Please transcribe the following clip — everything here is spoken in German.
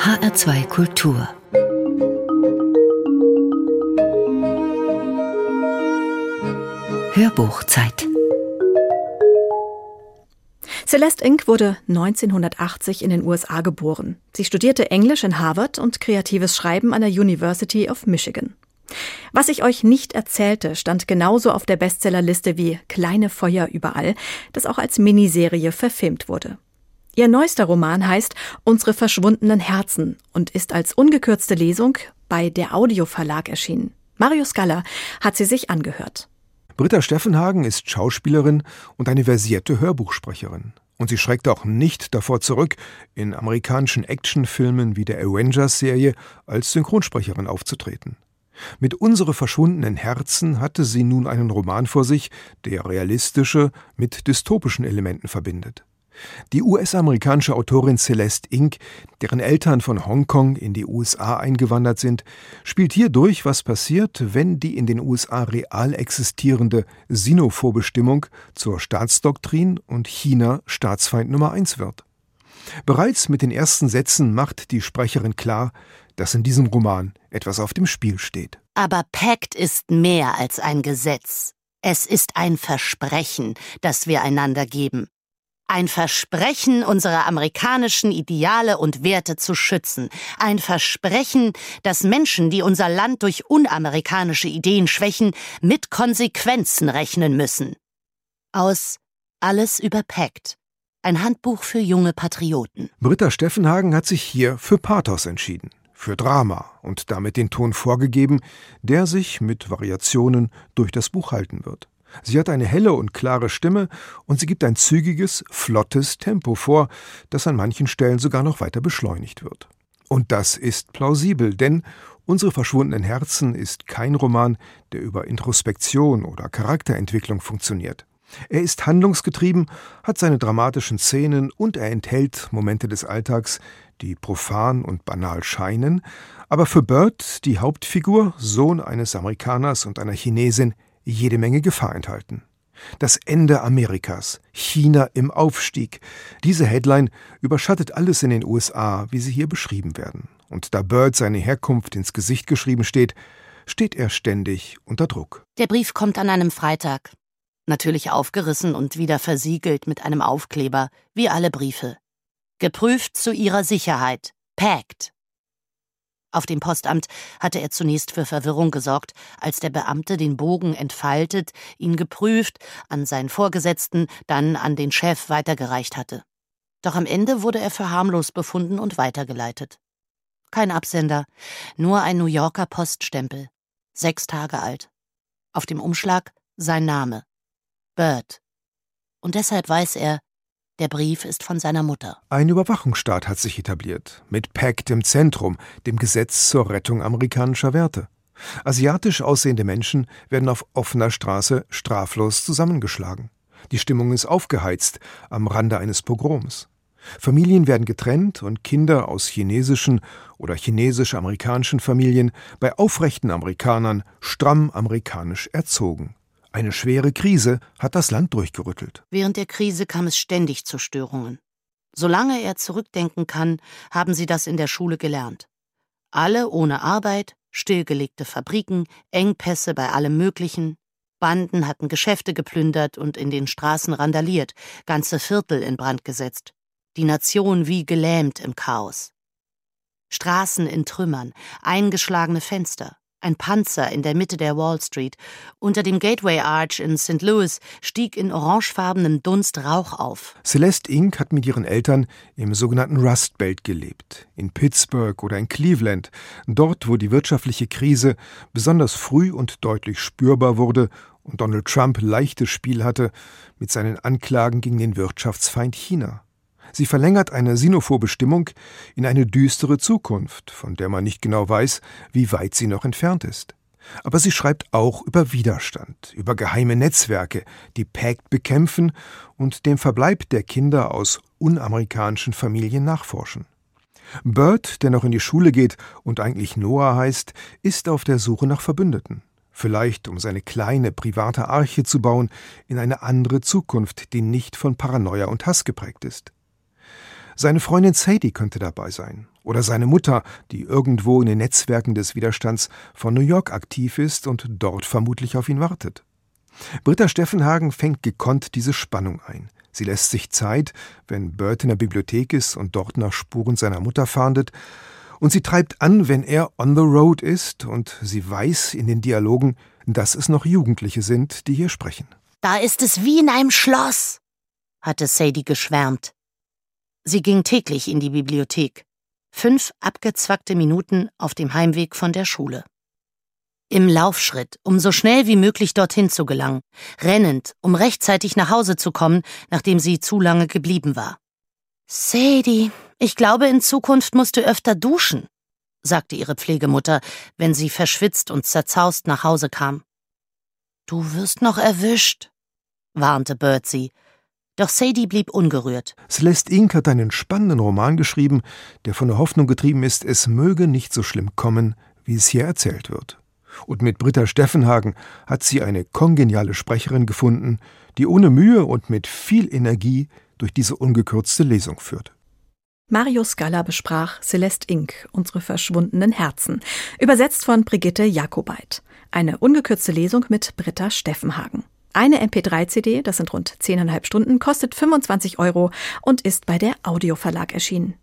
HR2 Kultur. Hörbuchzeit. Celeste Ng wurde 1980 in den USA geboren. Sie studierte Englisch in Harvard und kreatives Schreiben an der University of Michigan. Was ich euch nicht erzählte, stand genauso auf der Bestsellerliste wie Kleine Feuer überall, das auch als Miniserie verfilmt wurde. Ihr neuester Roman heißt Unsere verschwundenen Herzen und ist als ungekürzte Lesung bei der Audio Verlag erschienen. Mario Scala hat sie sich angehört. Britta Steffenhagen ist Schauspielerin und eine versierte Hörbuchsprecherin. Und sie schreckt auch nicht davor zurück, in amerikanischen Actionfilmen wie der Avengers-Serie als Synchronsprecherin aufzutreten. Mit Unsere verschwundenen Herzen hatte sie nun einen Roman vor sich, der realistische mit dystopischen Elementen verbindet. Die US-amerikanische Autorin Celeste Ng, deren Eltern von Hongkong in die USA eingewandert sind, spielt hier durch, was passiert, wenn die in den USA real existierende Sinophorbestimmung zur Staatsdoktrin und China Staatsfeind Nummer 1 wird. Bereits mit den ersten Sätzen macht die Sprecherin klar, dass in diesem Roman etwas auf dem Spiel steht. Aber Pact ist mehr als ein Gesetz. Es ist ein Versprechen, das wir einander geben. Ein Versprechen, unsere amerikanischen Ideale und Werte zu schützen. Ein Versprechen, dass Menschen, die unser Land durch unamerikanische Ideen schwächen, mit Konsequenzen rechnen müssen. Aus Alles über Pact. Ein Handbuch für junge Patrioten. Britta Steffenhagen hat sich hier für Pathos entschieden, für Drama und damit den Ton vorgegeben, der sich mit Variationen durch das Buch halten wird. Sie hat eine helle und klare Stimme und sie gibt ein zügiges, flottes Tempo vor, das an manchen Stellen sogar noch weiter beschleunigt wird. Und das ist plausibel, denn Unsere verschwundenen Herzen ist kein Roman, der über Introspektion oder Charakterentwicklung funktioniert. Er ist handlungsgetrieben, hat seine dramatischen Szenen und er enthält Momente des Alltags, die profan und banal scheinen, aber für Bird, die Hauptfigur, Sohn eines Amerikaners und einer Chinesin, jede Menge Gefahr enthalten. Das Ende Amerikas, China im Aufstieg. Diese Headline überschattet alles in den USA, wie sie hier beschrieben werden. Und da Bird seine Herkunft ins Gesicht geschrieben steht, steht er ständig unter Druck. Der Brief kommt an einem Freitag. Natürlich aufgerissen und wieder versiegelt mit einem Aufkleber, wie alle Briefe. Geprüft zu ihrer Sicherheit. Pact. Auf dem Postamt hatte er zunächst für Verwirrung gesorgt, als der Beamte den Bogen entfaltet, ihn geprüft, an seinen Vorgesetzten, dann an den Chef weitergereicht hatte. Doch am Ende wurde er für harmlos befunden und weitergeleitet. Kein Absender, nur ein New Yorker Poststempel, 6 Tage alt. Auf dem Umschlag sein Name, Bird. Und deshalb weiß er, der Brief ist von seiner Mutter. Ein Überwachungsstaat hat sich etabliert, mit Pact im Zentrum, dem Gesetz zur Rettung amerikanischer Werte. Asiatisch aussehende Menschen werden auf offener Straße straflos zusammengeschlagen. Die Stimmung ist aufgeheizt, am Rande eines Pogroms. Familien werden getrennt und Kinder aus chinesischen oder chinesisch-amerikanischen Familien bei aufrechten Amerikanern stramm amerikanisch erzogen. Eine schwere Krise hat das Land durchgerüttelt. Während der Krise kam es ständig zu Störungen. Solange er zurückdenken kann, haben sie das in der Schule gelernt. Alle ohne Arbeit, stillgelegte Fabriken, Engpässe bei allem Möglichen. Banden hatten Geschäfte geplündert und in den Straßen randaliert, ganze Viertel in Brand gesetzt. Die Nation wie gelähmt im Chaos. Straßen in Trümmern, eingeschlagene Fenster. Ein Panzer in der Mitte der Wall Street. Unter dem Gateway Arch in St. Louis stieg in orangefarbenem Dunst Rauch auf. Celeste Ng hat mit ihren Eltern im sogenannten Rust Belt gelebt. In Pittsburgh oder in Cleveland. Dort, wo die wirtschaftliche Krise besonders früh und deutlich spürbar wurde und Donald Trump leichtes Spiel hatte mit seinen Anklagen gegen den Wirtschaftsfeind China. Sie verlängert eine Sinophorbestimmung in eine düstere Zukunft, von der man nicht genau weiß, wie weit sie noch entfernt ist. Aber sie schreibt auch über Widerstand, über geheime Netzwerke, die Pact bekämpfen und dem Verbleib der Kinder aus unamerikanischen Familien nachforschen. Bird, der noch in die Schule geht und eigentlich Noah heißt, ist auf der Suche nach Verbündeten. Vielleicht, um seine kleine, private Arche zu bauen in eine andere Zukunft, die nicht von Paranoia und Hass geprägt ist. Seine Freundin Sadie könnte dabei sein. Oder seine Mutter, die irgendwo in den Netzwerken des Widerstands von New York aktiv ist und dort vermutlich auf ihn wartet. Britta Steffenhagen fängt gekonnt diese Spannung ein. Sie lässt sich Zeit, wenn Bert in der Bibliothek ist und dort nach Spuren seiner Mutter fahndet. Und sie treibt an, wenn er on the road ist, und sie weiß in den Dialogen, dass es noch Jugendliche sind, die hier sprechen. Da ist es wie in einem Schloss, hatte Sadie geschwärmt. Sie ging täglich in die Bibliothek. 5 abgezwackte Minuten auf dem Heimweg von der Schule. Im Laufschritt, um so schnell wie möglich dorthin zu gelangen. Rennend, um rechtzeitig nach Hause zu kommen, nachdem sie zu lange geblieben war. Sadie, ich glaube, in Zukunft musst du öfter duschen, sagte ihre Pflegemutter, wenn sie verschwitzt und zerzaust nach Hause kam. Du wirst noch erwischt, warnte Bert sie. Doch Sadie blieb ungerührt. Celeste Ng hat einen spannenden Roman geschrieben, der von der Hoffnung getrieben ist, es möge nicht so schlimm kommen, wie es hier erzählt wird. Und mit Britta Steffenhagen hat sie eine kongeniale Sprecherin gefunden, die ohne Mühe und mit viel Energie durch diese ungekürzte Lesung führt. Mario Scala besprach Celeste Ng, unsere verschwundenen Herzen, übersetzt von Brigitte Jakobait. Eine ungekürzte Lesung mit Britta Steffenhagen. Eine MP3-CD, das sind rund 10,5 Stunden, kostet 25 € und ist bei der Audio Verlag erschienen.